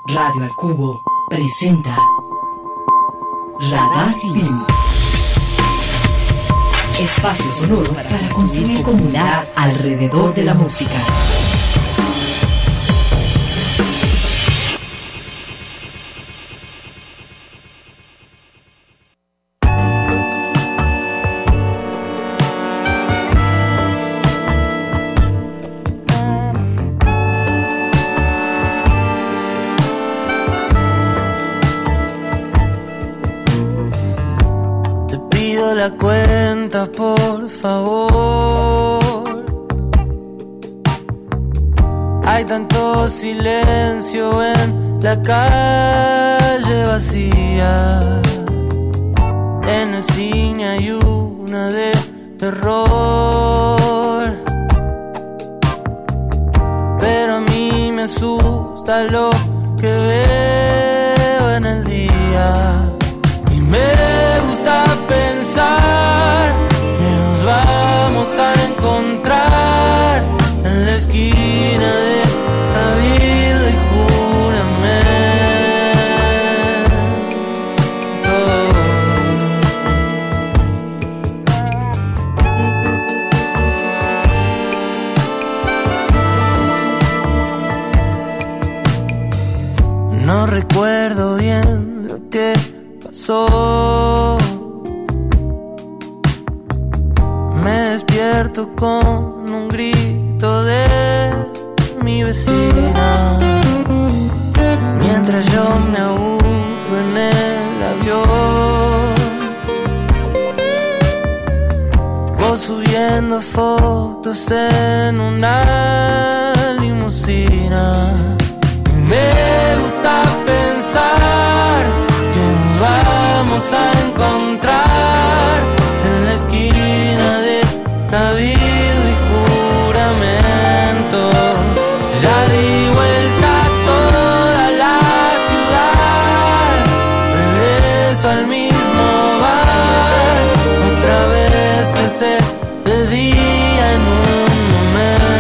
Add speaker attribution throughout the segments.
Speaker 1: Radio al Cubo presenta Radar Film. Espacio sonoro para construir comunidad alrededor de la música.
Speaker 2: La cuenta, por favor. Hay tanto silencio en la calle vacía. En el cine hay una de terror, pero a mí me asusta lo que veo en el día. Y me gusta pensar que nos vamos a encontrar en la esquina de Cabildo y Juramento. No recuerdo bien lo que pasó. Me despierto con un grito de mi vecina, mientras yo me aburro en el avión. Vos subiendo fotos en una limusina. Y me gusta pensar que nos vamos a encontrar en la esquina de Cabildo y Juramento. Ya di vuelta a toda la ciudad, regreso al mismo bar, otra vez ese de día en un momento.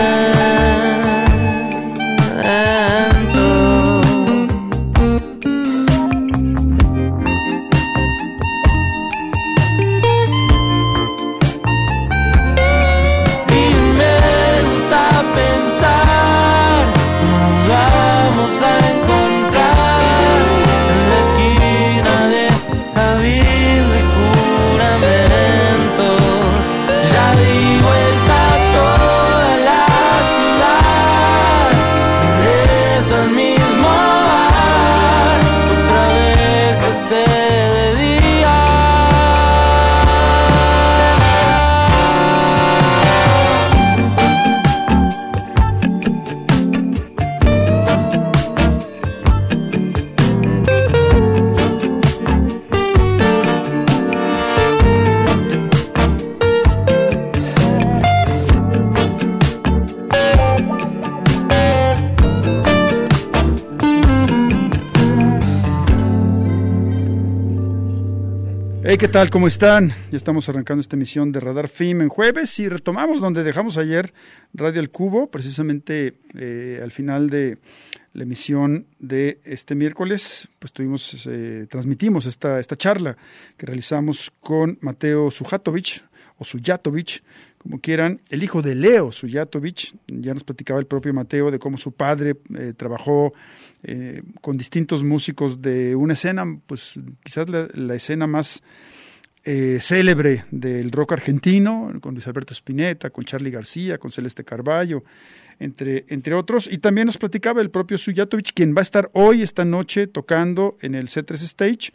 Speaker 3: Hey, ¿qué tal? ¿Cómo están? Ya estamos arrancando esta emisión de Radar Film en jueves y retomamos donde dejamos ayer Radio al Cubo, precisamente al final de la emisión de este miércoles, pues transmitimos esta charla que realizamos con Mateo Sujatovic, o Sujatovic, como quieran, el hijo de Leo Sujatovic. Ya nos platicaba el propio Mateo de cómo su padre trabajó con distintos músicos de una escena, pues quizás la escena más célebre del rock argentino, con Luis Alberto Spinetta, con Charly García, con Celeste Carballo, entre otros. Y también nos platicaba el propio Sujatovic, quien va a estar hoy, esta noche, tocando en el C3 Stage,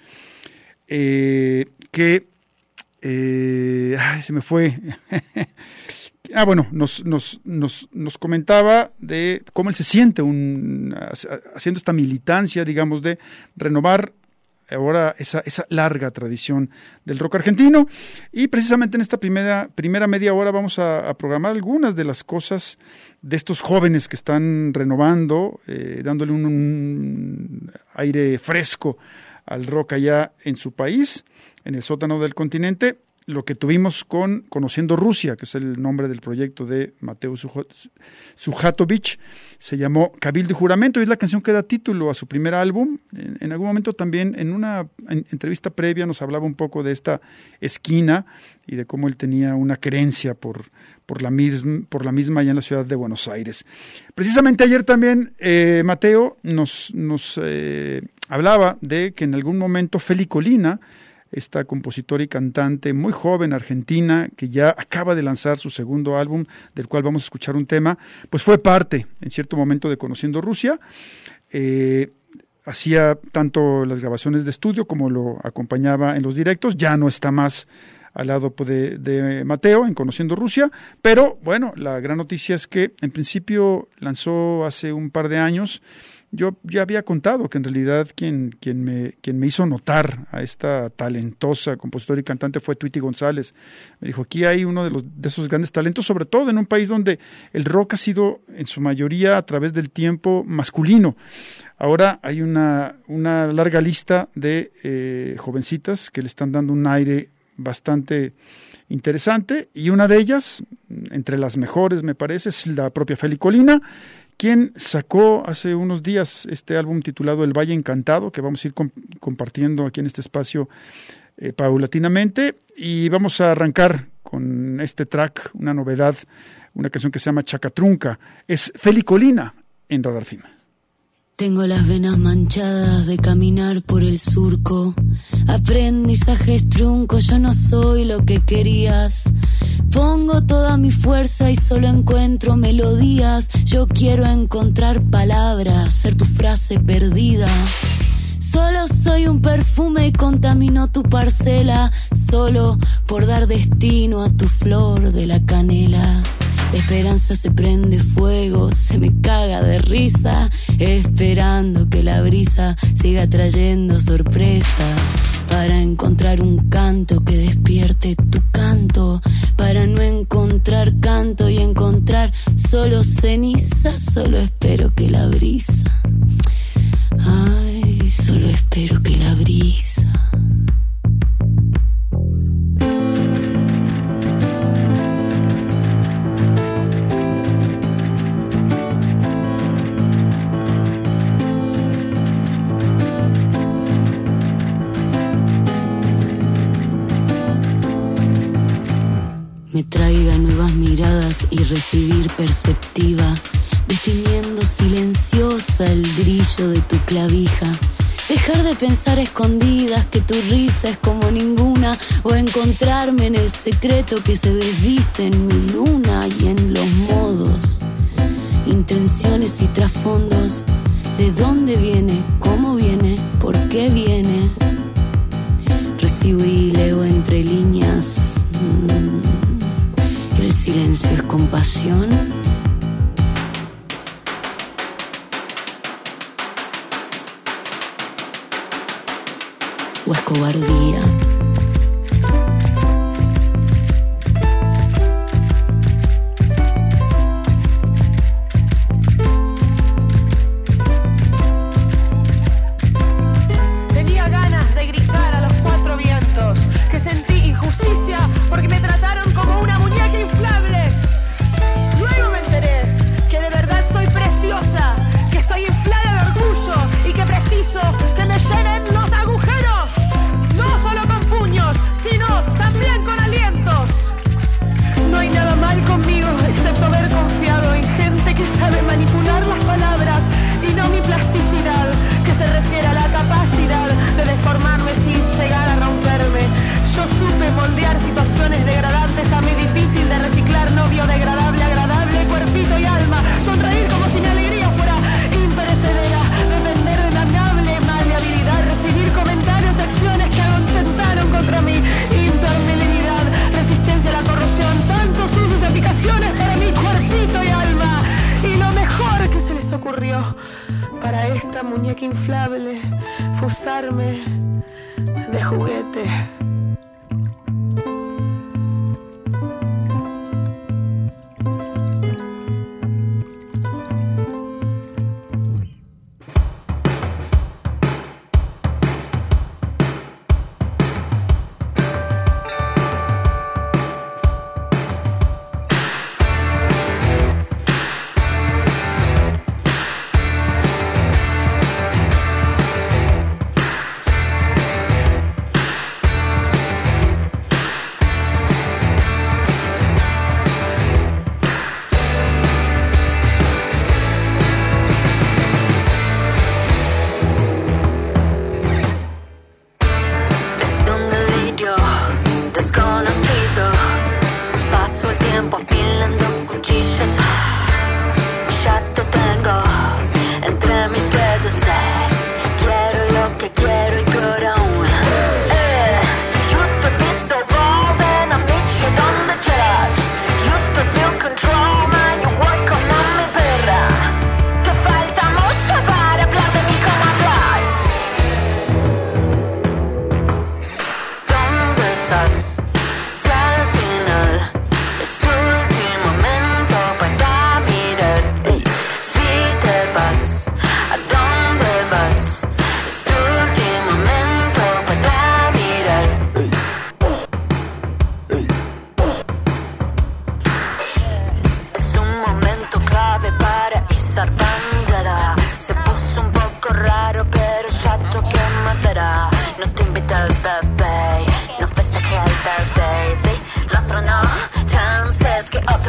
Speaker 3: se me fue. Nos comentaba de cómo él se siente haciendo esta militancia, digamos, de renovar ahora esa larga tradición del rock argentino. Y precisamente en esta primera media hora vamos a programar algunas de las cosas de estos jóvenes que están renovando, dándole un aire fresco al rock allá en su país, en el sótano del continente. lo que tuvimos con Conociendo Rusia, que es el nombre del proyecto de Mateo Sujatovich. Se llamó Cabildo y Juramento, y es la canción que da título a su primer álbum. En algún momento también, en una entrevista previa, nos hablaba un poco de esta esquina y de cómo él tenía una querencia por la misma allá en la ciudad de Buenos Aires. Precisamente ayer también Mateo nos hablaba de que en algún momento Feli Colina, esta compositora y cantante muy joven argentina que ya acaba de lanzar su segundo álbum, del cual vamos a escuchar un tema, pues fue parte en cierto momento de Conociendo Rusia. Hacía tanto las grabaciones de estudio como lo acompañaba en los directos. Ya no está más al lado de Mateo en Conociendo Rusia, pero bueno, la gran noticia es que en principio lanzó hace un par de años. Yo ya había contado que en realidad quien me hizo notar a esta talentosa compositora y cantante fue Tweety González. Me dijo, aquí hay uno de esos grandes talentos, sobre todo en un país donde el rock ha sido en su mayoría a través del tiempo masculino. Ahora hay una larga lista de jovencitas que le están dando un aire bastante interesante, y una de ellas, entre las mejores me parece, es la propia Feli Colina, quien sacó hace unos días este álbum titulado El Valle Encantado, que vamos a ir compartiendo aquí en este espacio paulatinamente, y vamos a arrancar con este track, una novedad, una canción que se llama Chacatrunca. Es Feli Colina en Radar FIM.
Speaker 4: Tengo las venas manchadas de caminar por el surco. Aprendizajes truncos, yo no soy lo que querías. Pongo toda mi fuerza y solo encuentro melodías. Yo quiero encontrar palabras, ser tu frase perdida. Solo soy un perfume y contamino tu parcela, solo por dar destino a tu flor de la canela. La esperanza se prende fuego, se me caga de risa, esperando que la brisa siga trayendo sorpresas, para encontrar un canto que despierte tu canto, para no encontrar canto y encontrar solo ceniza. Solo espero que la brisa, ay, solo espero que la brisa. Me traiga nuevas miradas y recibir perceptiva, definiendo silenciosa el brillo de tu clavija. Dejar de pensar a escondidas que tu risa es como ninguna, o encontrarme en el secreto que se desviste en mi luna y en los modos, intenciones y trasfondos. ¿De dónde viene? ¿Cómo viene? ¿Por qué viene? Recibo y leo entre líneas. ¿El silencio es compasión? ¿O es cobardía?
Speaker 5: Tenía ganas de gritar a los cuatro vientos que sentí injusticia porque me trataron como una muñeca inflable. Luego me enteré que de verdad soy preciosa, que estoy inflada de orgullo y que preciso que me llenen los agujeros, no solo con puños, sino también con alientos. No hay nada mal conmigo excepto haber confiado en gente que sabe manipular las palabras y no mi plasticidad, que se refiere a la capacidad de deformarme sin llegar a romperme. Yo supe moldear situaciones degradantes a mí difícil de reciclar, no biodegradable, agradable, cuerpito y alma. Sonreír como si mi alegría fuera imperecedera, depender de la amable maleabilidad, recibir comentarios, acciones que atentaron contra mi impermeabilidad, resistencia a la corrosión, tantos usos y aplicaciones para mi cuerpito y alma. Y lo mejor que se les ocurrió para esta muñeca inflable fue usarme de juguete.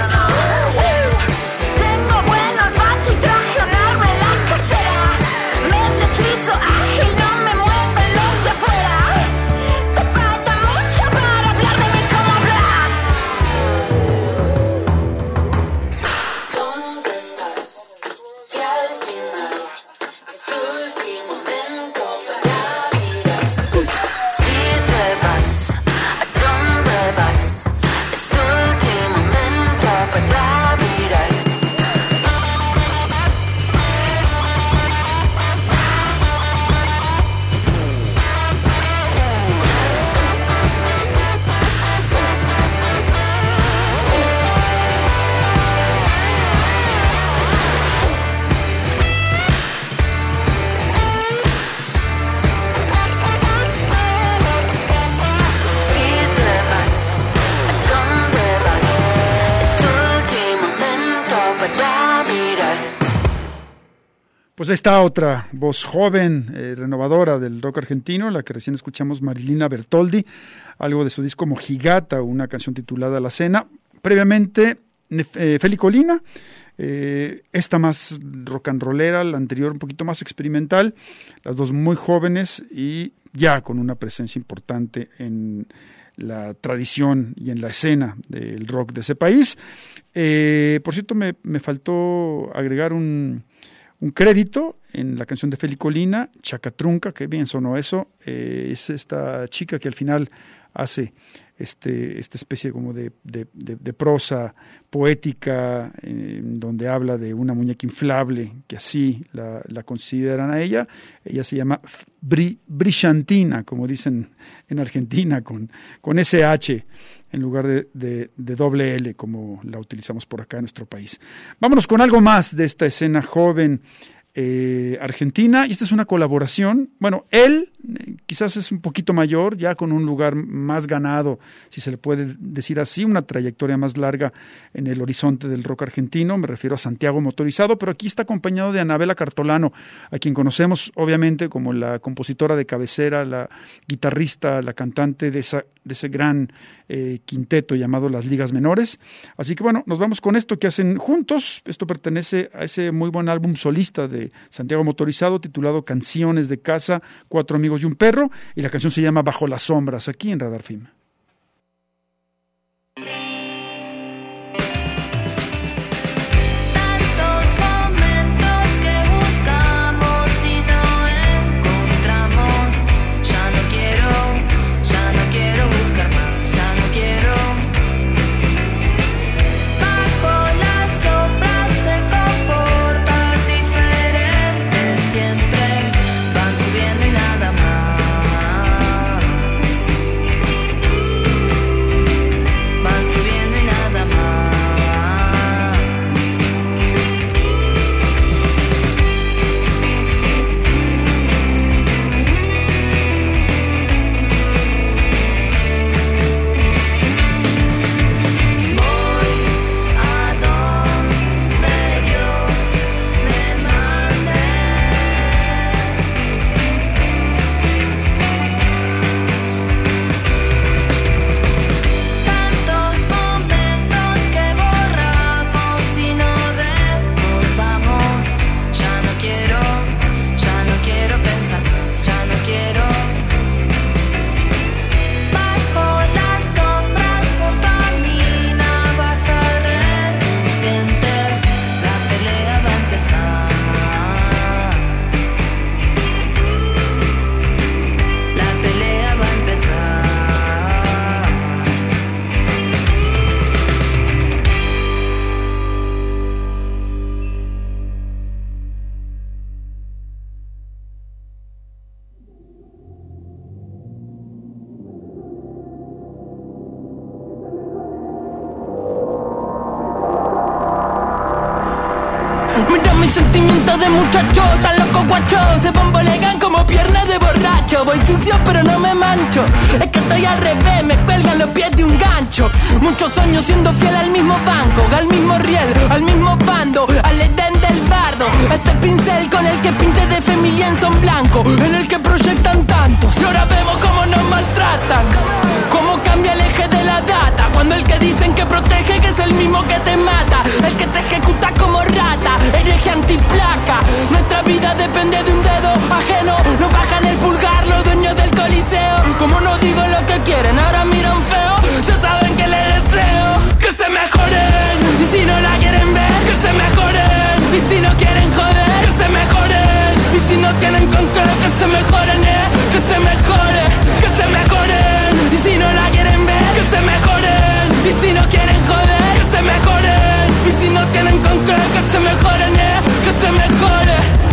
Speaker 6: no. Tengo buenos bachos y traje un arma en la cartera. Me deslizo ágil, no me mueven los de afuera. Te falta mucho para hablar de mí como hablas. ¿Dónde estás? Si al final es tu último momento para mirar. Si te vas, ¿a dónde vas? Es tu último momento para mirar. Si te vas, ¿a dónde vas? Es tu último momento para mirar.
Speaker 3: Pues ahí está otra voz joven, renovadora del rock argentino, la que recién escuchamos, Marilina Bertoldi, algo de su disco Mojigata, una canción titulada La Cena. Previamente, Feli Colina, esta más rock and rollera, la anterior un poquito más experimental, las dos muy jóvenes y ya con una presencia importante en la tradición y en la escena del rock de ese país. Por cierto, me faltó agregar un crédito en la canción de Feli Colina, Chacatrunca, que bien sonó eso, es esta chica que al final hace esta especie como de prosa poética, donde habla de una muñeca inflable, que así la consideran a ella. Ella se llama Brillantina, como dicen en Argentina, con SH en lugar de doble L, como la utilizamos por acá en nuestro país. Vámonos con algo más de esta escena joven argentina, y esta es una colaboración. Bueno, él quizás es un poquito mayor, ya con un lugar más ganado, si se le puede decir así, una trayectoria más larga en el horizonte del rock argentino. Me refiero a Santiago Motorizado, pero aquí está acompañado de Anabela Cartolano, a quien conocemos obviamente como la compositora de cabecera, la guitarrista, la cantante de ese gran quinteto llamado Las Ligas Menores. Así que bueno, nos vamos con esto que hacen juntos. Esto pertenece a ese muy buen álbum solista de Santiago Motorizado, titulado Canciones de Casa, 4 amigos y un perro, y la canción se llama Bajo las sombras, aquí en Radar Film.
Speaker 2: Mira mis sentimientos de muchacho, tan loco guacho, se bombolegan como piernas de borracho. Voy sucio pero no me mancho, es que estoy al revés, me cuelgan los pies de un gancho. Muchos años siendo fiel al mismo banco, al mismo riel, al mismo bando, al edén del bardo. Este pincel con el que pinte de familia en son blanco, en el que proyectan tantos. Y ahora vemos cómo nos maltratan, cómo cambia el eje de la data, cuando el que dicen que protege, que es el mismo que te mata. puta y placa. Nuestra vida depende de un dedo ajeno. Nos bajan el pulgar los dueños del coliseo. Como no digo lo que quieren, ahora miran feo. Ya saben que les deseo que se mejoren. Y si no la quieren ver, que se mejoren. Y si no quieren joder, que se mejoren. Y si no tienen con qué, que se mejoren, que se mejore, que se mejoren. Y si no la quieren ver, que se mejoren. Y si no quieren joder, que se mejoren. Y si no tienen con qué, que se mejoren, que se mejore.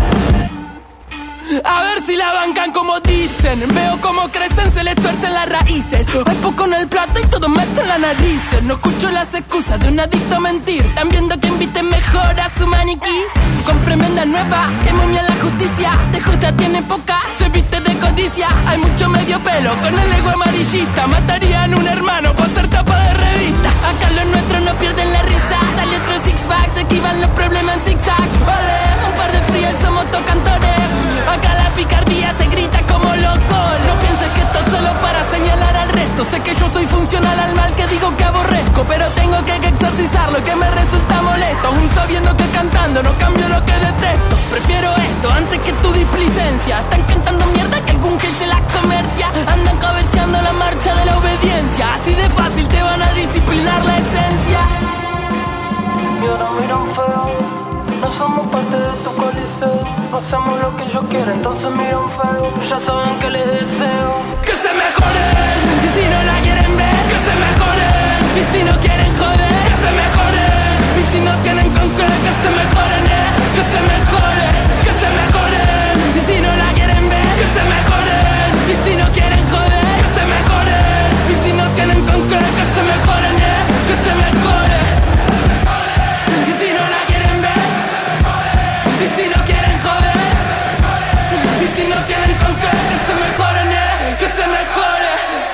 Speaker 2: A ver si la bancan como dicen. Veo cómo crecen, se les tuercen las raíces. Hay poco en el plato y todo meten las narices. No escucho las excusas de un adicto a mentir. Están viendo que inviten mejor a su maniquí. Con tremenda nueva, que momia la justicia. De justa tiene poca, se viste de codicia. Hay mucho medio pelo con el ego amarillista. Matarían un hermano por ser tapa de revista. Acá los nuestros no pierden la risa. Sale otro six pack, se esquivan los problemas en zigzag. Ole, un par de frías somos tocantores. Acá la picardía se grita como loco. No pienses que esto es solo para señalar al resto. Sé que yo soy funcional al mal que digo que aborrezco, pero tengo que exorcizarlo, que me resulta molesto. Aún sabiendo que cantando no cambio lo que detesto. Prefiero esto antes que tu displicencia. Están cantando mierda que algún que se la comercia. Andan cabeceando la marcha de la obediencia. Así de fácil te van a disciplinar la esencia. Y ahora miran feo. No somos parte de tu coliseo. No hacemos lo que yo quiero, entonces miran feo. Ya saben que les deseo que se mejoren. Y si no la quieren ver, que se mejoren. Y si no quieren joder, que se mejoren. Y si no tienen con qué, que se mejoren, que se mejore, que se mejoren. Y si no la quieren ver, que se mejoren. Y si no quieren joder, que se mejoren. Y si no tienen con qué, que se mejoren, que se mejore. Y si no la quieren ver, y si no quieren joder, y si no tienen con qué, que se mejoren, que se mejore.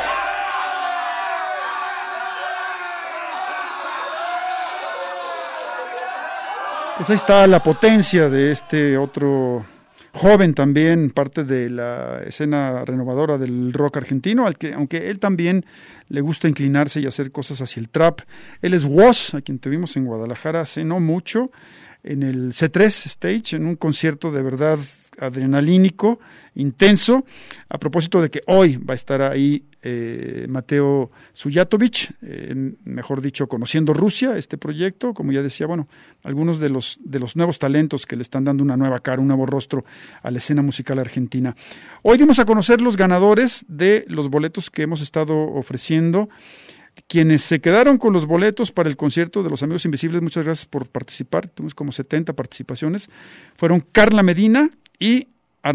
Speaker 3: Pues ahí está la potencia de este otro joven también, parte de la escena renovadora del rock argentino, aunque él también le gusta inclinarse y hacer cosas hacia el trap. Él es Woz, a quien tuvimos en Guadalajara hace no mucho, en el C3 Stage, en un concierto de verdad adrenalínico, intenso, a propósito de que hoy va a estar ahí Mateo Sujatovic, mejor dicho, Conociendo Rusia, este proyecto, como ya decía, bueno, algunos de los nuevos talentos que le están dando una nueva cara, un nuevo rostro a la escena musical argentina. Hoy dimos a conocer los ganadores de los boletos que hemos estado ofreciendo. Quienes se quedaron con los boletos para el concierto de Los Amigos Invisibles, muchas gracias por participar, tuvimos como 70 participaciones, fueron Carla Medina y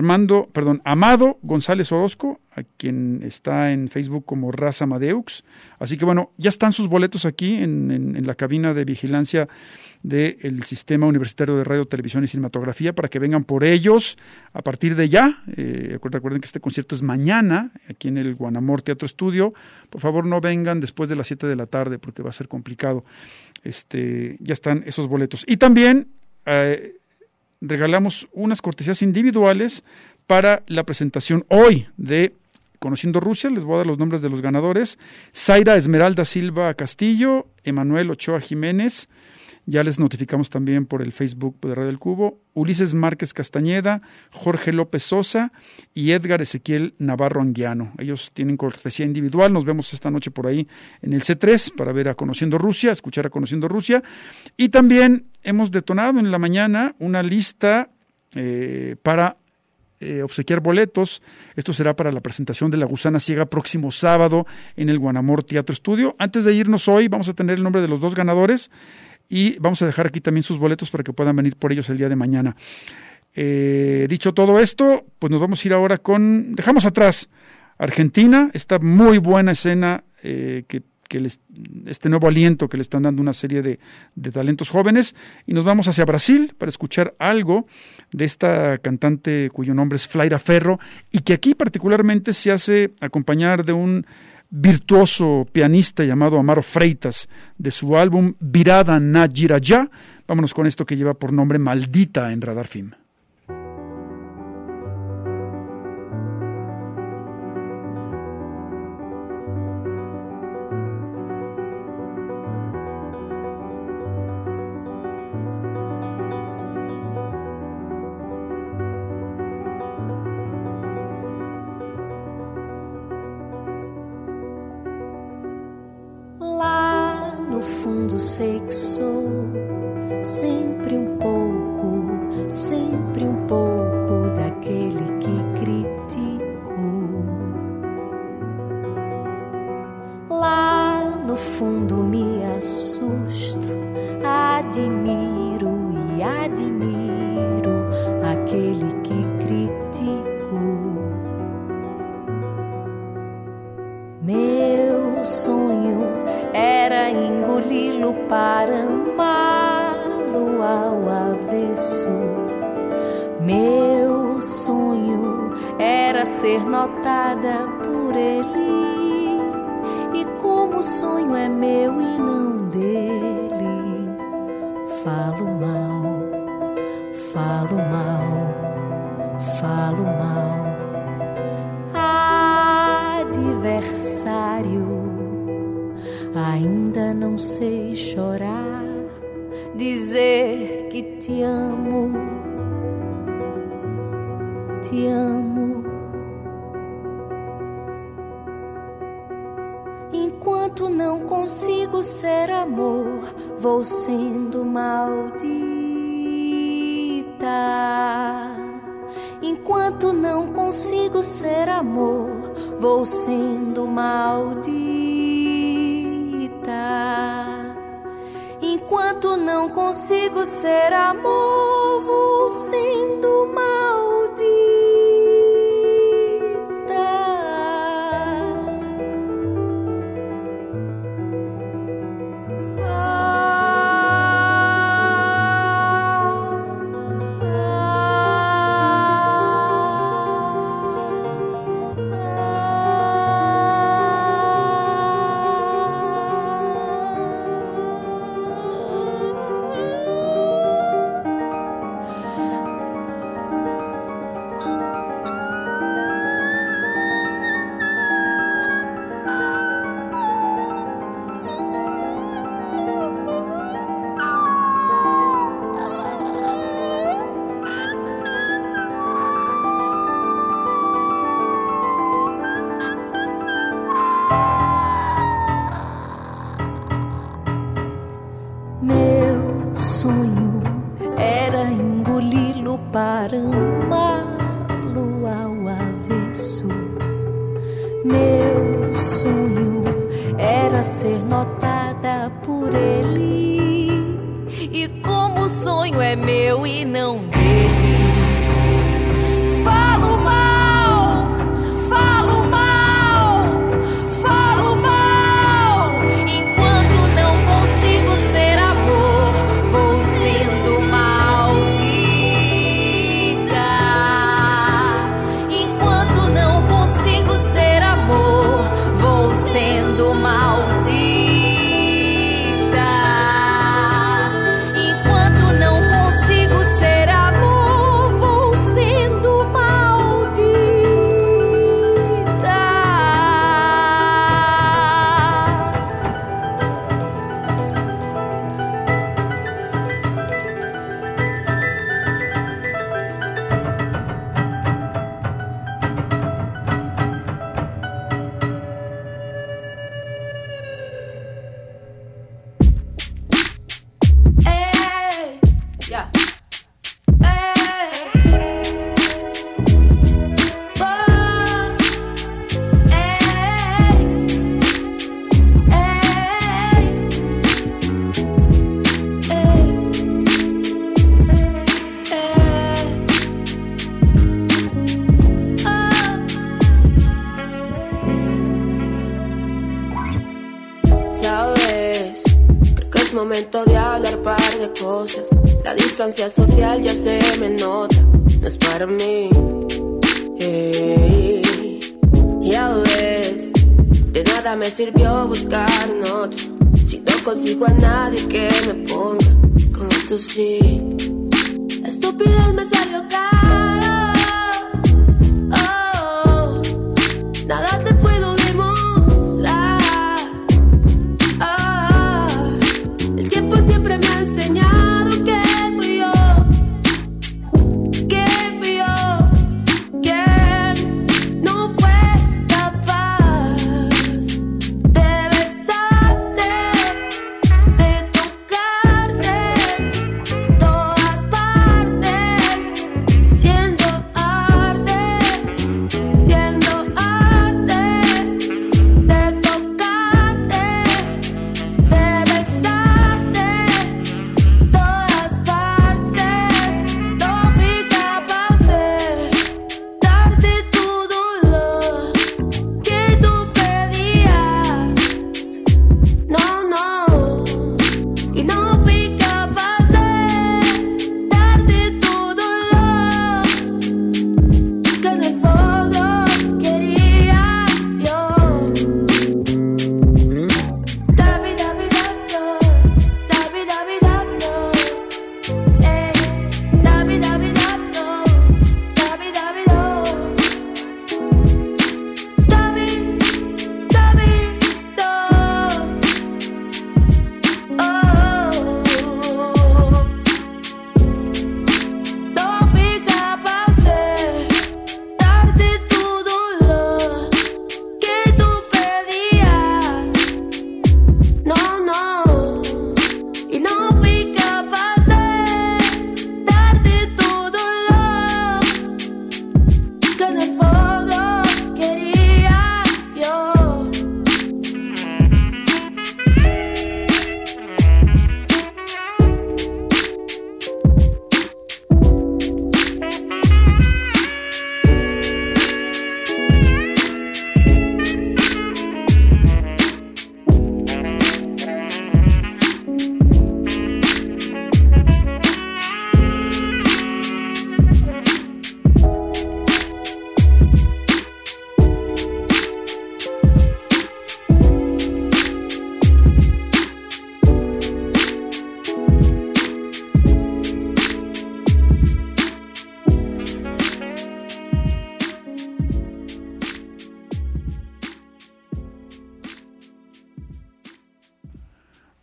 Speaker 3: Amado González Orozco, a quien está en Facebook como Raza Madeux. Así que bueno, ya están sus boletos aquí en la cabina de vigilancia del Sistema Universitario de Radio, Televisión y Cinematografía para que vengan por ellos a partir de ya. Recuerden que este concierto es mañana aquí en el Guanamor Teatro Estudio. Por favor, no vengan después de las 7 de la tarde porque va a ser complicado. Ya están esos boletos. Y también regalamos unas cortesías individuales para la presentación hoy de Conociendo Rusia. Les voy a dar los nombres de los ganadores: Zaira Esmeralda Silva Castillo, Emanuel Ochoa Jiménez, ya les notificamos también por el Facebook de Radio El Cubo, Ulises Márquez Castañeda, Jorge López Sosa y Edgar Ezequiel Navarro Anguiano. Ellos tienen cortesía individual. Nos vemos esta noche por ahí en el C3 para ver a Conociendo Rusia, escuchar a Conociendo Rusia. Y también hemos detonado en la mañana una lista para obsequiar boletos. Esto será para la presentación de La Gusana Ciega próximo sábado en el Guanamor Teatro Estudio. Antes de irnos hoy vamos a tener el nombre de los dos ganadores y vamos a dejar aquí también sus boletos para que puedan venir por ellos el día de mañana. Dicho todo esto, pues nos vamos a ir ahora dejamos atrás Argentina, esta muy buena escena este nuevo aliento que le están dando una serie de talentos jóvenes, y nos vamos hacia Brasil para escuchar algo de esta cantante cuyo nombre es Flaira Ferro y que aquí particularmente se hace acompañar de un virtuoso pianista llamado Amaro Freitas, de su álbum Virada na Girajá. Vámonos con esto que lleva por nombre Maldita en Radar Film.
Speaker 4: sei que sou sempre um pouco daquele que critico. Lá no fundo me assusto, admiro e admiro aquele que critico. Meu sonho era engoli-lo para amá-lo ao avesso. Meu sonho era ser notada por ele. E como o sonho é meu e não dele, falo mal, falo mal, falo mal. Adversário, ainda não sei chorar, dizer que te amo, te amo. Enquanto não consigo ser amor, vou sendo maldita. Enquanto não consigo ser amor, vou sendo maldita. Enquanto não consigo ser amor, vou sendo maldita. Para amá-lo ao avesso. Meu sonho era ser notada por ele. E como o sonho é meu e não dele, falo mal, falo mal, falo mal. Enquanto não consigo ser amor, vou sendo mal. Sendo maldita. Enquanto não consigo ser amor, vou sendo maldita.
Speaker 7: Momento de hablar par de cosas. La distancia social ya se me nota. No es para mí. Ya ves, de nada me sirvió buscar en otro. Si no consigo a nadie que me ponga como tú sí. La estupidez me salió caro. Oh, nada te puedo demostrar. Siempre me ha enseñado que fui yo, quien no fue capaz de besarte, de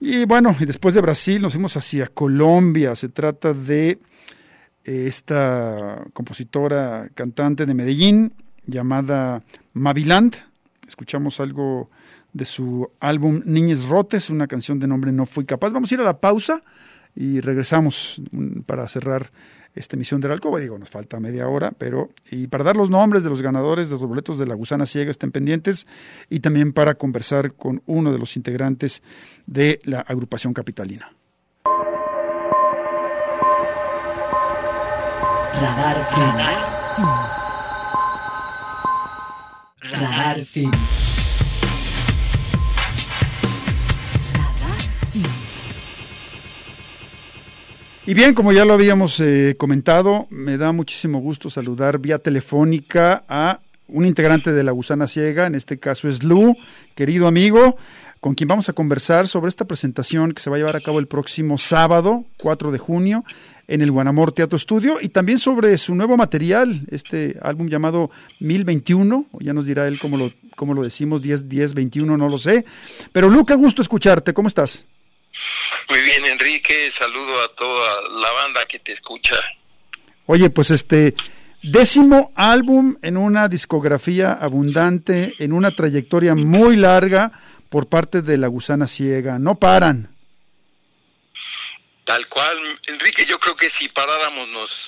Speaker 3: Y bueno, y después de Brasil nos fuimos hacia Colombia. Se trata de esta compositora, cantante de Medellín, llamada Maviland. Escuchamos algo de su álbum Niñez Rotes, una canción de nombre No Fui Capaz. Vamos a ir a la pausa y regresamos para cerrar esta emisión de la Alcoba. Digo, nos falta media hora, y para dar los nombres de los ganadores de los boletos de La Gusana Ciega, estén pendientes, y también para conversar con uno de los integrantes de la agrupación capitalina.
Speaker 1: Radar Film. Radar Film.
Speaker 3: Y bien, como ya lo habíamos comentado, me da muchísimo gusto saludar vía telefónica a un integrante de La Gusana Ciega, en este caso es Lu, querido amigo, con quien vamos a conversar sobre esta presentación que se va a llevar a cabo el próximo sábado, 4 de junio, en el Guanamor Teatro Estudio, y también sobre su nuevo material, este álbum llamado 1021, ya nos dirá él cómo lo decimos, 1021, no lo sé. Pero Lu, qué gusto escucharte, ¿cómo estás?
Speaker 8: Muy bien, Enrique, saludo a toda la banda que te escucha.
Speaker 3: Oye, pues 10º álbum en una discografía abundante, en una trayectoria muy larga por parte de La Gusana Ciega, no paran.
Speaker 8: Tal cual, Enrique, yo creo que si paráramos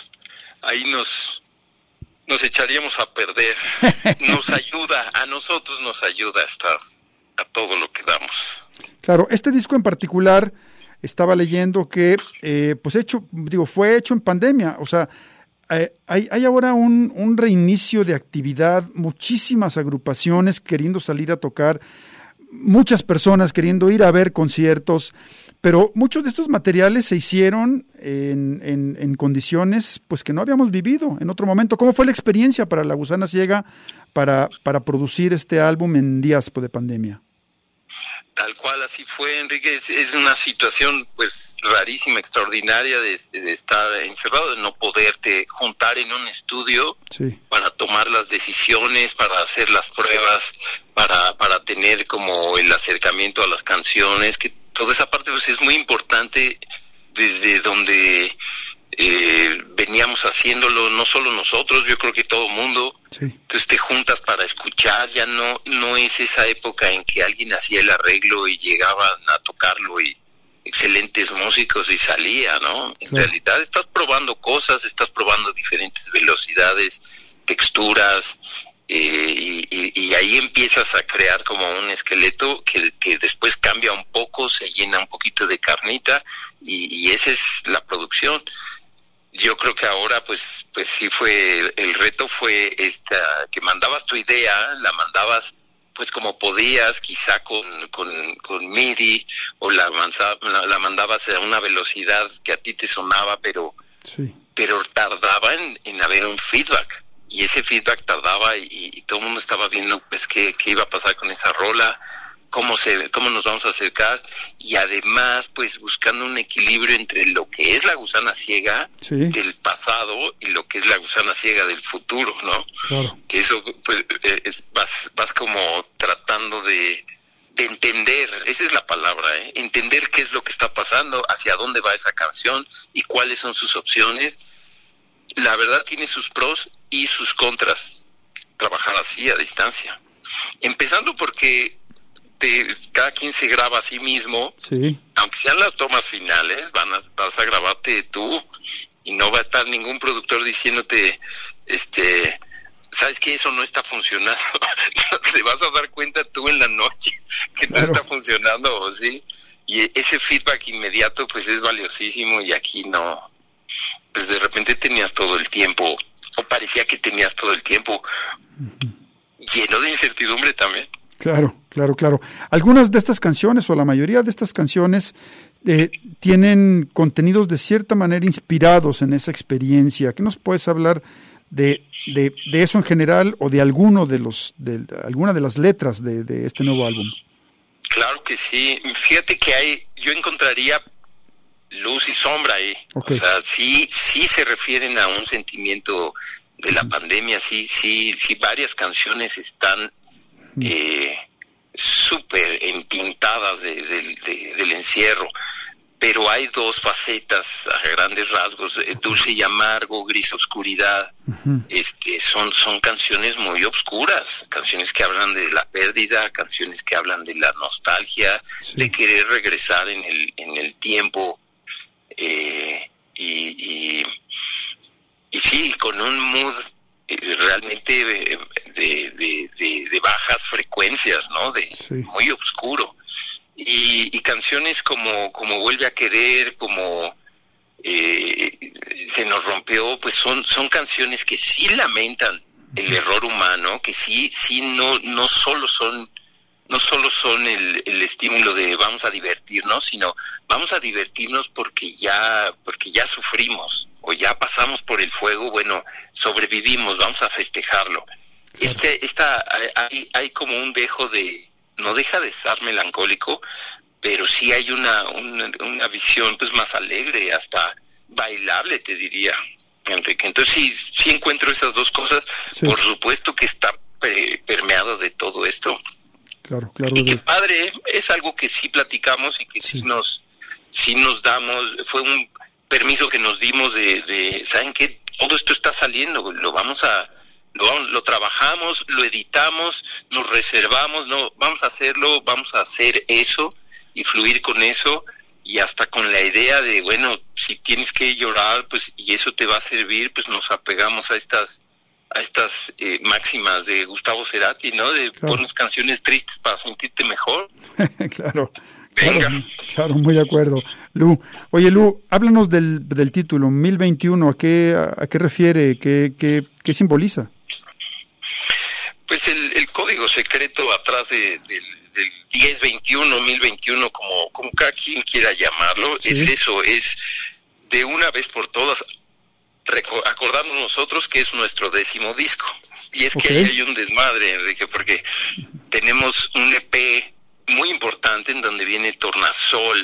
Speaker 8: nos echaríamos a perder. Nos ayuda, a nosotros nos ayuda a estar a todo lo que damos.
Speaker 3: Claro, este disco en particular, estaba leyendo que fue hecho en pandemia, o sea, hay ahora un reinicio de actividad, muchísimas agrupaciones queriendo salir a tocar, muchas personas queriendo ir a ver conciertos, pero muchos de estos materiales se hicieron en condiciones pues que no habíamos vivido en otro momento. ¿Cómo fue la experiencia para La Gusana Ciega para producir este álbum en días de pandemia?
Speaker 8: Tal cual, así fue, Enrique. Es una situación pues rarísima, extraordinaria de estar encerrado, de no poderte juntar en un estudio, sí, para tomar las decisiones, para hacer las pruebas, para tener como el acercamiento a las canciones, que toda esa parte pues es muy importante desde donde veníamos haciéndolo, no solo nosotros, yo creo que todo el mundo. Sí. Entonces te juntas para escuchar, ya no es esa época en que alguien hacía el arreglo y llegaban a tocarlo y excelentes músicos y salía, ¿no? En realidad estás probando cosas, estás probando diferentes velocidades, texturas, y ahí empiezas a crear como un esqueleto que después cambia un poco, se llena un poquito de carnita, y esa es la producción. Yo creo que ahora pues sí fue, el reto fue que mandabas tu idea, la mandabas pues como podías, quizá con MIDI, o la mandabas a una velocidad que a ti te sonaba, pero tardaba en haber un feedback, y ese feedback tardaba, y todo el mundo estaba viendo pues qué iba a pasar con esa rola, cómo nos vamos a acercar, y además pues buscando un equilibrio entre lo que es La Gusana Ciega, sí, del pasado, y lo que es La Gusana Ciega del futuro, ¿no? Claro. Que eso pues vas como tratando de entender, esa es la palabra, entender qué es lo que está pasando, hacia dónde va esa canción y cuáles son sus opciones. La verdad tiene sus pros y sus contras trabajar así a distancia, empezando porque cada quien se graba a sí mismo, sí, aunque sean las tomas finales, vas a grabarte tú, y no va a estar ningún productor diciéndote, sabes que eso no está funcionando. Te vas a dar cuenta tú en la noche que claro, no está funcionando, ¿sí? Y ese feedback inmediato pues es valiosísimo, y aquí no, pues de repente tenías todo el tiempo, o parecía que tenías todo el tiempo, lleno de incertidumbre también.
Speaker 3: Claro. Algunas de estas canciones, o la mayoría de estas canciones, tienen contenidos de cierta manera inspirados en esa experiencia. ¿Qué nos puedes hablar de eso en general, o de alguna de las letras de este nuevo álbum?
Speaker 8: Claro que sí. Fíjate que yo encontraría luz y sombra ahí. Okay. O sea, sí se refieren a un sentimiento de la pandemia. Sí, varias canciones están súper entintadas del encierro, pero hay dos facetas a grandes rasgos, dulce y amargo, gris oscuridad. Son canciones muy obscuras, canciones que hablan de la pérdida, canciones que hablan de la nostalgia, de querer regresar en el tiempo, y sí, con un mood realmente de bajas frecuencias, ¿no? Muy oscuro. Y canciones como Vuelve a Querer, como Se nos rompió, pues son canciones que sí lamentan el error humano, que sí no solo son el estímulo de vamos a divertirnos, sino vamos a divertirnos porque ya sufrimos o ya pasamos por el fuego, bueno, sobrevivimos, vamos a festejarlo. Hay como un dejo de, no deja de estar melancólico, pero sí hay una visión pues más alegre, hasta bailable, te diría, Enrique. Entonces sí encuentro esas dos cosas. Por supuesto que está permeado de todo esto. Claro. Y que padre, es algo que sí platicamos y que sí nos damos, fue un permiso que nos dimos de ¿saben qué? Todo esto está saliendo, lo trabajamos, lo editamos, nos reservamos, no, vamos a hacerlo, vamos a hacer eso y fluir con eso, y hasta con la idea de, bueno, si tienes que llorar, pues, y eso te va a servir, pues nos apegamos a estas máximas de Gustavo Cerati, ¿no? De pones canciones tristes para sentirte mejor.
Speaker 3: Claro, muy de acuerdo. Lu, oye Lu, háblanos del título, 1021, ¿a qué refiere? ¿Qué simboliza?
Speaker 8: Pues el código secreto atrás del 1021, 1021, como cada quien quiera llamarlo, es eso, es de una vez por todas acordarnos nosotros que es nuestro 10º disco. Y es que ahí hay un desmadre, Enrique, porque tenemos un EP muy importante en donde viene Tornasol,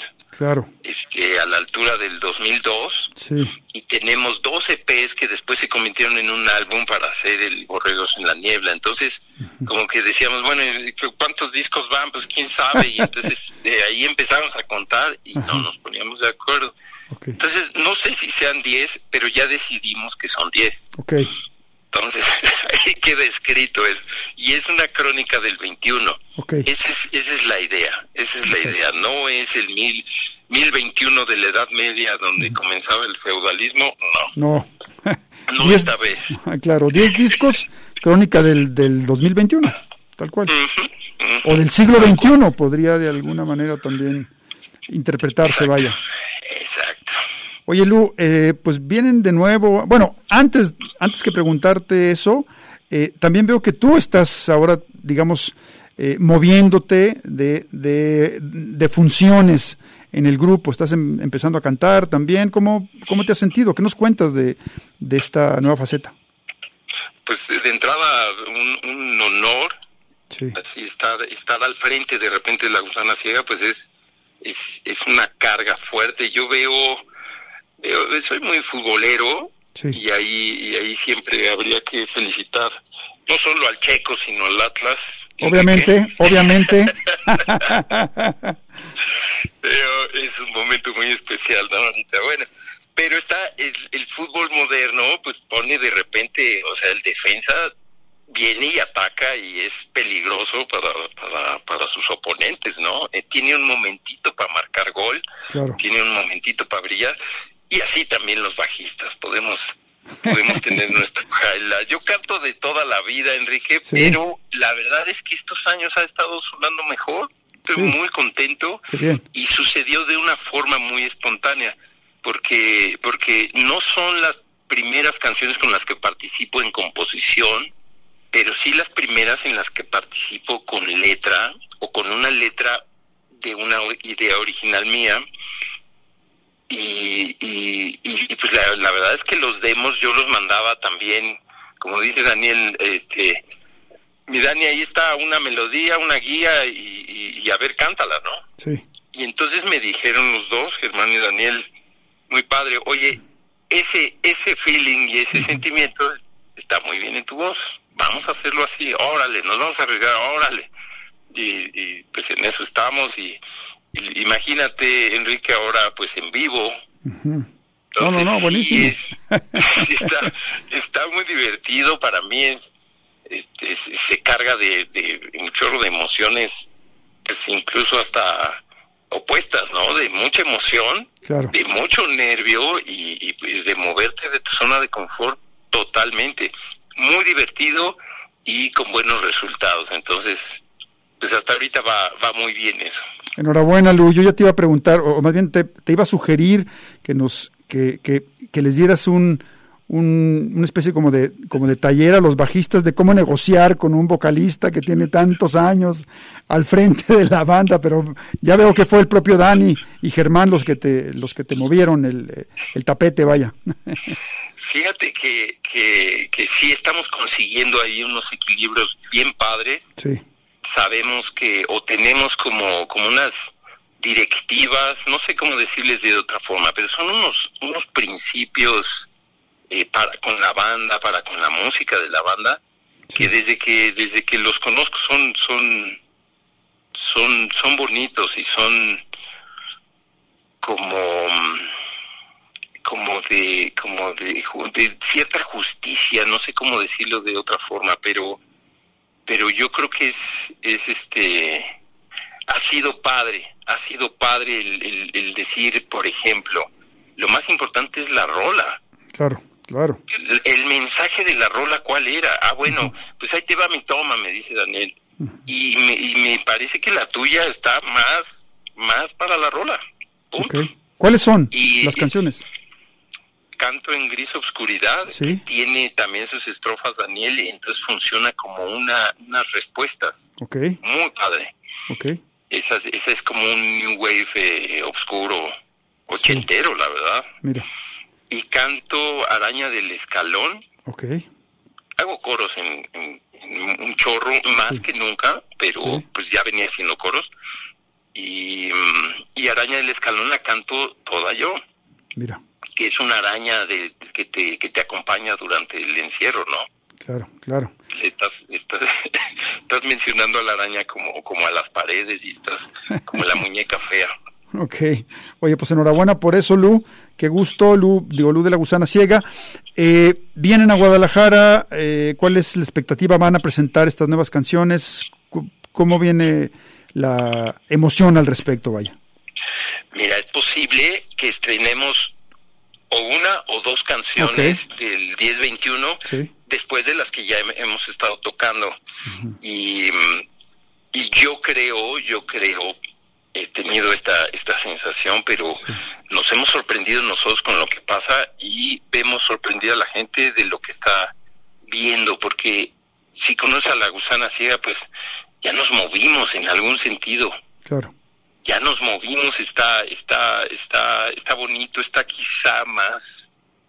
Speaker 8: a la altura del 2002, y tenemos 2 EPs que después se convirtieron en un álbum para hacer el Borregos en la Niebla. Entonces, como que decíamos, bueno, ¿cuántos discos van? Pues quién sabe, y entonces ahí empezamos a contar y no nos poníamos de acuerdo. Entonces, no sé si sean 10, pero ya decidimos que son 10. Entonces, ahí queda escrito eso. Y es una crónica del 21. Esa es la idea. No es el 1021 de la Edad Media donde comenzaba el feudalismo. No esta vez.
Speaker 3: Claro, 10 discos, crónica del 2021, tal cual. O del siglo XXI, podría de alguna manera también interpretarse, vaya.
Speaker 8: Exacto.
Speaker 3: Oye, Lu, pues vienen de nuevo. Bueno, antes que preguntarte eso, también veo que tú estás ahora, digamos, moviéndote de funciones en el grupo. Estás empezando a cantar también. ¿Cómo te has sentido? ¿Qué nos cuentas de esta nueva faceta?
Speaker 8: Pues de entrada un honor. Así estar al frente de repente de La Gusana Ciega, pues es una carga fuerte. Yo soy muy futbolero, y ahí siempre habría que felicitar no solo al Checo sino al Atlas.
Speaker 3: Obviamente.
Speaker 8: Pero es un momento muy especial, ¿no? Ahorita, bueno, pero está el fútbol moderno, pues pone de repente, o sea, el defensa viene y ataca y es peligroso para sus oponentes, ¿no? Tiene un momentito para marcar gol, tiene un momentito para brillar. Y así también los bajistas, podemos tener nuestra highlight. Yo canto de toda la vida, Enrique, pero la verdad es que estos años ha estado sonando mejor. Estoy muy contento y sucedió de una forma muy espontánea, porque no son las primeras canciones con las que participo en composición, pero sí las primeras en las que participo con letra o con una letra de una idea original mía. Y pues la verdad es que los demos yo los mandaba también, como dice Daniel, mi Dani, ahí está una melodía, una guía, y a ver, cántala, ¿no? Y entonces me dijeron los dos, Germán y Daniel, muy padre, oye, ese feeling y ese sentimiento está muy bien en tu voz, vamos a hacerlo así, órale, nos vamos a arriesgar, órale. y pues en eso estamos y imagínate, Enrique, ahora pues en vivo.
Speaker 3: Uh-huh. Entonces, no, buenísimo.
Speaker 8: Sí está muy divertido. Para mí se carga de un chorro de emociones, pues incluso hasta opuestas, ¿no? De mucha emoción,
Speaker 3: claro,
Speaker 8: de mucho nervio y pues de moverte de tu zona de confort totalmente. Muy divertido y con buenos resultados. Entonces, pues hasta ahorita va muy bien eso.
Speaker 3: Enhorabuena, Lu. Yo ya te iba a preguntar, o más bien te iba a sugerir que les dieras una especie como de taller a los bajistas de cómo negociar con un vocalista que tiene tantos años al frente de la banda, pero ya veo que fue el propio Dani y Germán los que te movieron el tapete, vaya.
Speaker 8: Fíjate que sí estamos consiguiendo ahí unos equilibrios bien padres.
Speaker 3: Sí.
Speaker 8: Sabemos o tenemos como unas directivas, no sé cómo decirles de otra forma, pero son unos principios con la banda, con la música de la banda, sí, que desde que los conozco son bonitos y son como de cierta justicia, no sé cómo decirlo de otra forma, pero yo creo que ha sido padre el decir, por ejemplo, lo más importante es la rola.
Speaker 3: Claro.
Speaker 8: El mensaje de la rola, ¿cuál era? Bueno, uh-huh, pues ahí te va mi toma, me dice Daniel. Uh-huh. Y me parece que la tuya está más para la rola. Punto.
Speaker 3: Okay. ¿Cuáles son las canciones?
Speaker 8: Canto en gris obscuridad, ¿sí? Que tiene también sus estrofas Daniel, y entonces funciona como unas respuestas.
Speaker 3: Okay.
Speaker 8: Muy padre.
Speaker 3: Okay.
Speaker 8: Esa es como un new wave oscuro, ochentero, sí, la verdad.
Speaker 3: Mira.
Speaker 8: Y canto Araña del Escalón.
Speaker 3: Okay.
Speaker 8: Hago coros en un chorro, más, sí, que nunca, pero sí, pues ya venía haciendo coros. Y Araña del Escalón la canto toda yo.
Speaker 3: Mira.
Speaker 8: Que es una araña que te acompaña durante el encierro, ¿no?
Speaker 3: Claro.
Speaker 8: Estás mencionando a la araña como a las paredes y estás como la muñeca fea.
Speaker 3: Ok. Oye, pues enhorabuena por eso, Lu. Qué gusto, Lu de la Gusana Ciega. Vienen a Guadalajara. ¿Cuál es la expectativa? ¿Van a presentar estas nuevas canciones? ¿Cómo viene la emoción al respecto, vaya?
Speaker 8: Mira, es posible que estrenemos o una o dos canciones, okay, del 10-21, sí, después de las que ya hemos estado tocando. Uh-huh. Y yo creo, he tenido esta sensación, pero sí, nos hemos sorprendido nosotros con lo que pasa y vemos sorprendida a la gente de lo que está viendo, porque si conoces a la Gusana Ciega, pues ya nos movimos en algún sentido.
Speaker 3: Claro.
Speaker 8: Ya nos movimos, está bonito, está quizá más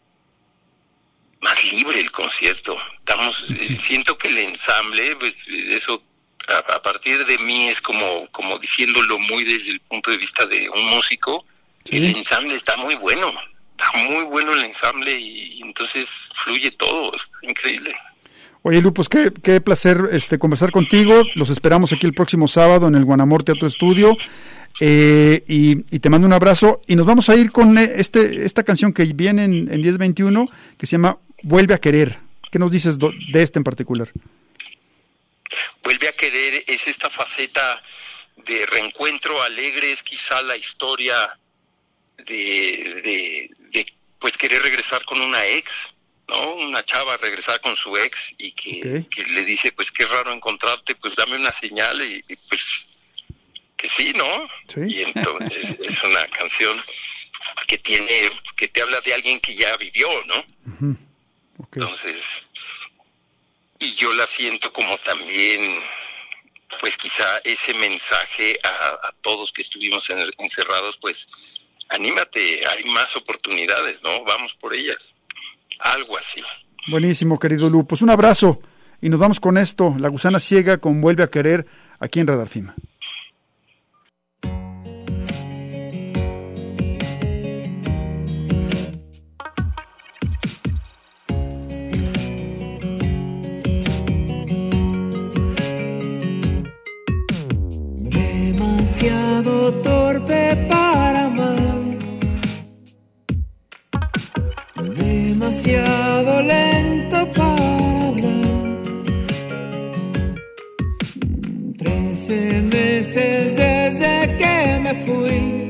Speaker 8: libre el concierto. Siento que el ensamble, pues eso a partir de mí es como diciéndolo muy desde el punto de vista de un músico. Sí. El ensamble está muy bueno el ensamble y entonces fluye todo, es increíble.
Speaker 3: Oye, Lu, pues qué placer conversar contigo. Los esperamos aquí el próximo sábado en el Guanamor Teatro Estudio. Y te mando un abrazo y nos vamos a ir con esta canción que viene en 10-21 que se llama Vuelve a Querer. ¿Qué nos dices de en particular?
Speaker 8: Vuelve a Querer es esta faceta de reencuentro alegre, es quizá la historia de pues querer regresar con una ex, ¿no? Una chava regresar con su ex y que le dice, pues qué raro encontrarte, pues dame una señal y pues que sí, ¿no? Sí. Y entonces es una canción que te habla de alguien que ya vivió, ¿no?
Speaker 3: Uh-huh. Okay.
Speaker 8: Entonces, y yo la siento como también, pues quizá ese mensaje a todos que estuvimos encerrados, pues anímate, hay más oportunidades, ¿no? Vamos por ellas. Algo así.
Speaker 3: Buenísimo, querido Lu. Pues un abrazo y nos vamos con esto, La Gusana Ciega con Vuelve a Querer, aquí en Radar FIMA.
Speaker 9: demasiado torpe para amar, demasiado lento para hablar. 13 meses desde que me fui.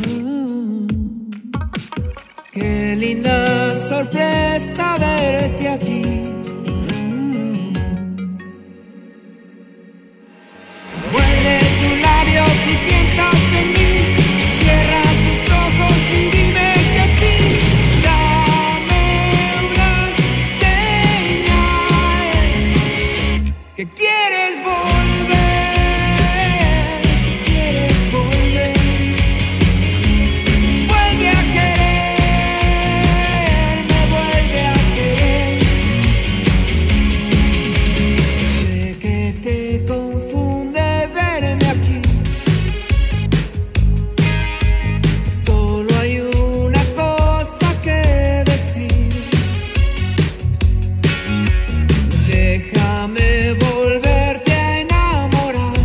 Speaker 9: Qué linda sorpresa verte aquí. Muerde tus labios si piensas en mí. Cierra tus ojos y dime que sí. Dame una señal que quieres volver, quieres volver. Vuelve a quererme, vuelve a querer. Sé que te confunde verme aquí. Solo hay una cosa que decir. Déjame volverte a enamorar.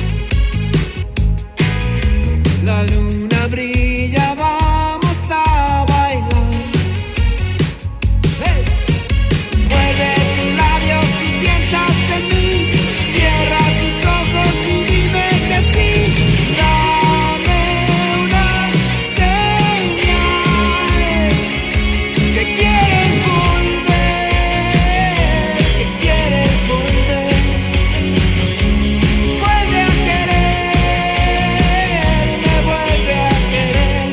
Speaker 9: La luna brilla, vamos a bailar. ¡Hey! Mueve tus labios si piensas en mí. Cierra tus ojos y dime que sí. Dame una señal que quieres volver, que quieres volver. Vuelve a quererme, vuelve a querer.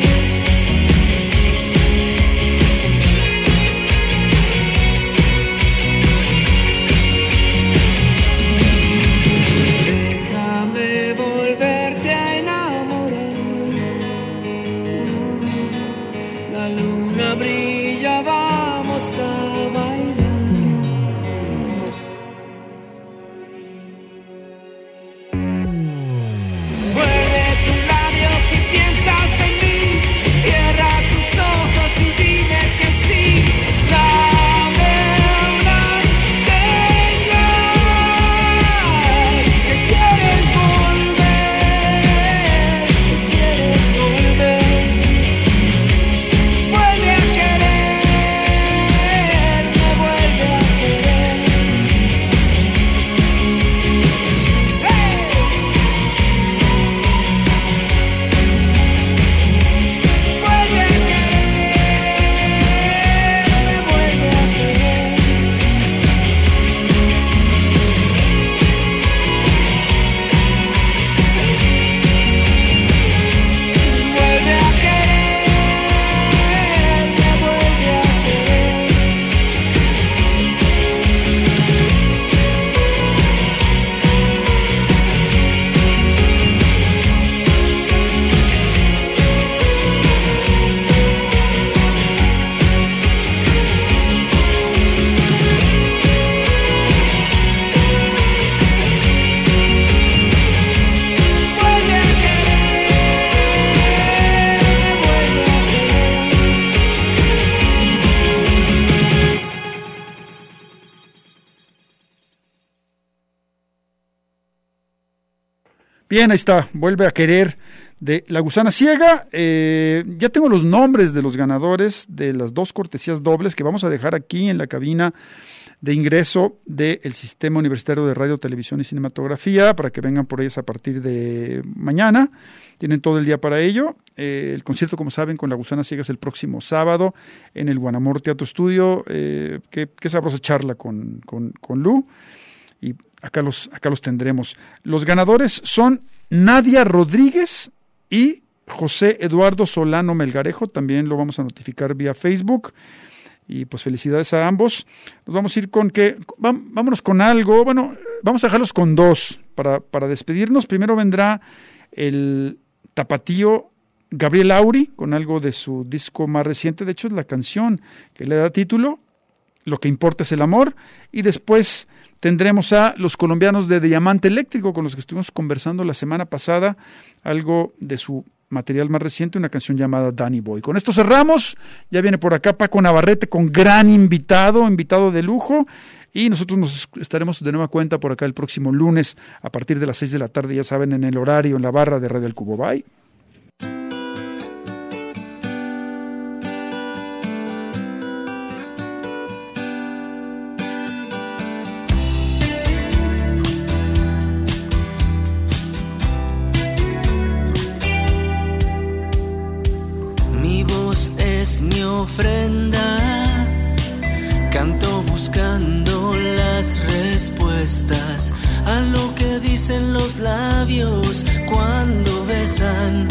Speaker 9: Déjame volverte a enamorar. La luna brilla, vamos a bailar. Muerde tus labios si piensas en mí. Cierra tus ojos y dime que sí. Dame una señal que quieres volver, que quieres volver. Vuelve a quererme, vuelve a querer. Vuelve a quererme, vuelve a querer. Vuelve a quererme, vuelve a querer. Vuelve a quererme, vuelve a querer.
Speaker 3: Bien, ahí está, Vuelve a querer, de La Gusana Ciega. Ya tengo los nombres de los ganadores de las 2 cortesías dobles que vamos a dejar aquí en la cabina de ingreso del Sistema Universitario de Radio, Televisión y Cinematografía, para que vengan por ellas a partir de mañana. Tienen todo el día para ello. El concierto, como saben, con La Gusana Ciega es el próximo sábado en el Guanamor Teatro Estudio. Qué sabrosa charla con Lu. Y acá los tendremos. Los ganadores son Nadia Rodríguez y José Eduardo Solano Melgarejo. También lo vamos a notificar vía Facebook. Y pues felicidades a ambos. Nos vamos a ir con vámonos con algo. Bueno, vamos a dejarlos con 2 para despedirnos. Primero vendrá el tapatío Gabriel Auri con algo de su disco más reciente. De hecho, es la canción que le da título, Lo que importa es el amor. Y después tendremos a los colombianos de Diamante Eléctrico, con los que estuvimos conversando la semana pasada, algo de su material más reciente, una canción llamada Danny Boy. Con esto cerramos. Ya viene por acá Paco Navarrete con gran invitado de lujo. Y nosotros nos estaremos de nueva cuenta por acá el próximo lunes a partir de las 6 de la tarde, ya saben, en el horario, en la barra de Radio El Cubo. Bye.
Speaker 2: Es mi ofrenda, canto buscando las respuestas a lo que dicen los labios cuando besan.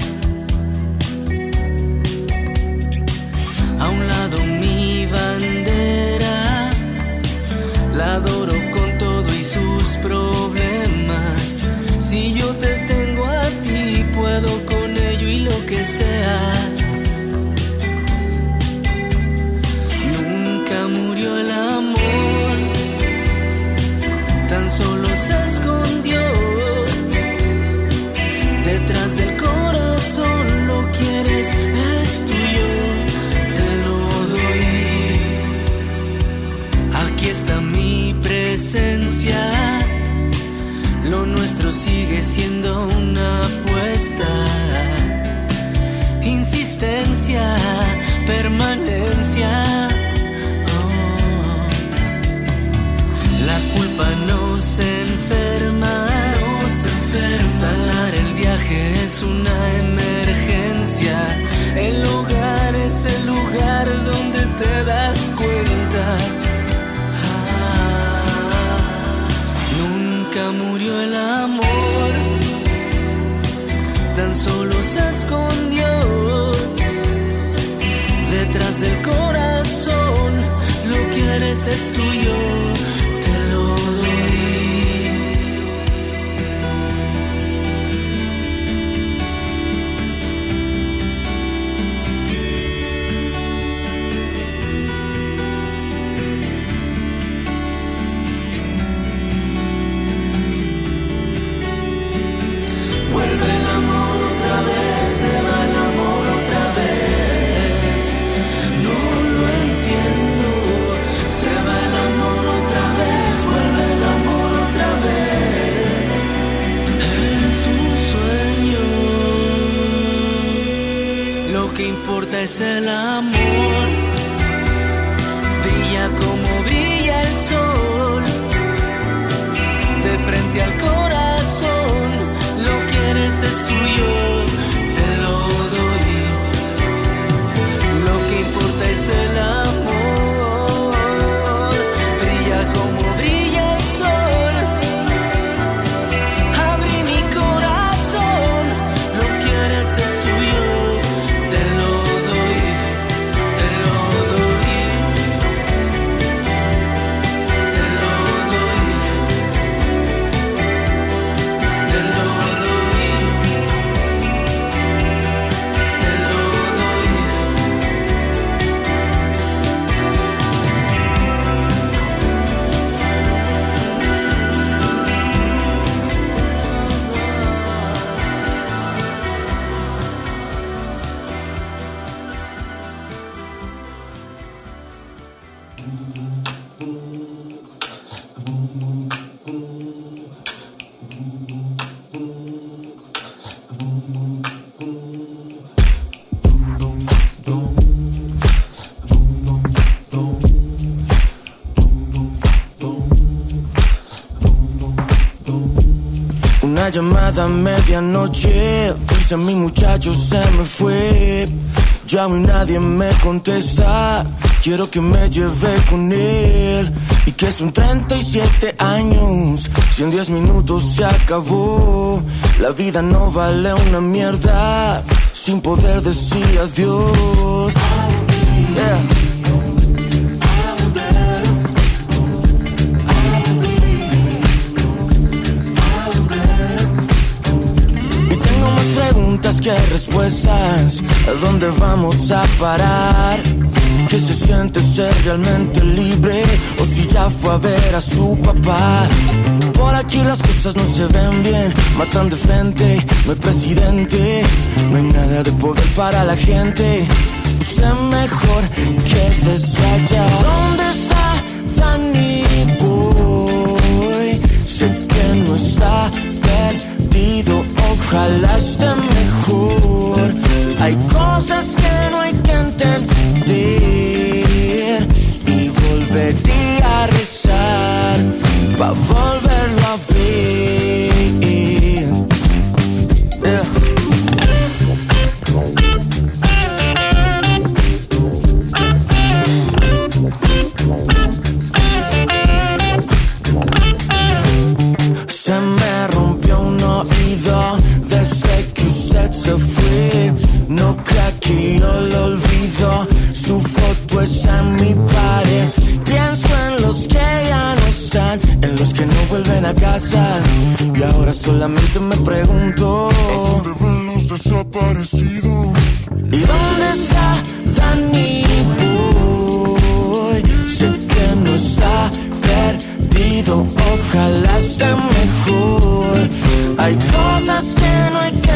Speaker 2: A un lado mi bandera, la adoro con todo y sus problemas. Si yo te tengo a ti, puedo con ello y lo que sea. Murió el amor, tan solo se escondió detrás del corazón. Lo quieres, es tuyo, te lo doy. Aquí está mi presencia, lo nuestro sigue siendo una apuesta. Insistencia, permanencia. La culpa nos enferma, sanar el viaje es una emergencia. El hogar es el lugar donde te das cuenta. Nunca murió el amor, tan solo se escondió detrás del corazón. Lo quieres, es tuyo. Es el amor, brilla como brilla el sol, de frente al corazón. Lo quieres, es tuyo, te lo doy. Lo que importa es el amor, brillas como brilla el sol. Abrí mi corazón, lo quieres, es tuyo. Una llamada a medianoche, dice mi muchacho se me fue. Llamo y nadie me contesta, quiero que me lleve con él. Y que son 37 años, si en 10 minutos se acabó. La vida no vale una mierda, sin poder decir adiós. Yeah. Que respuestas, ¿a dónde vamos a parar? ¿Qué se siente ser realmente libre? O si ya fue a ver a su papá. Por aquí las cosas no se ven bien, matan de frente, no hay presidente, no hay nada de poder para la gente. Usted mejor quédese allá. ¿Dónde está Dani? pa' volverlo a ver. Yeah. Se me rompió un oído desde que usted se fue. No crea que yo lo olvido. Su foto está en mi pared. Pienso en los que ya no están, en los que no vuelven a casa. Y ahora solamente me pregunto: ¿a dónde van los desaparecidos? ¿Y dónde está Danny Boy? Sé que no está perdido, ojalá esté mejor. Hay cosas que no hay que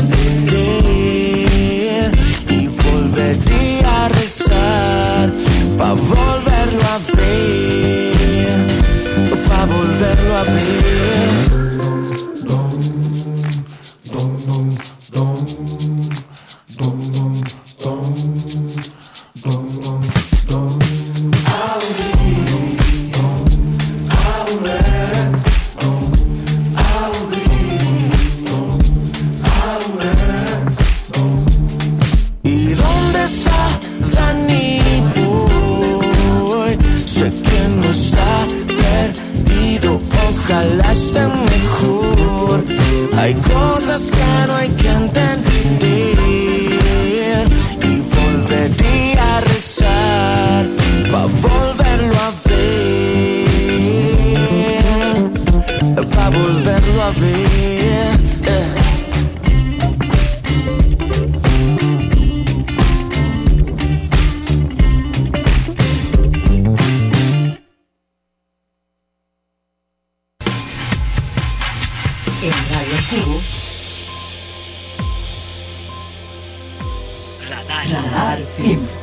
Speaker 2: entender y volvería a rezar pa' volverlo a ver, pa' volverlo a ver. Ojalá esté mejor. Hay cosas que no hay que entender y volvería a rezar pa' volverlo a ver, pa' volverlo a ver.
Speaker 1: En Radio Cubo, Radar Film.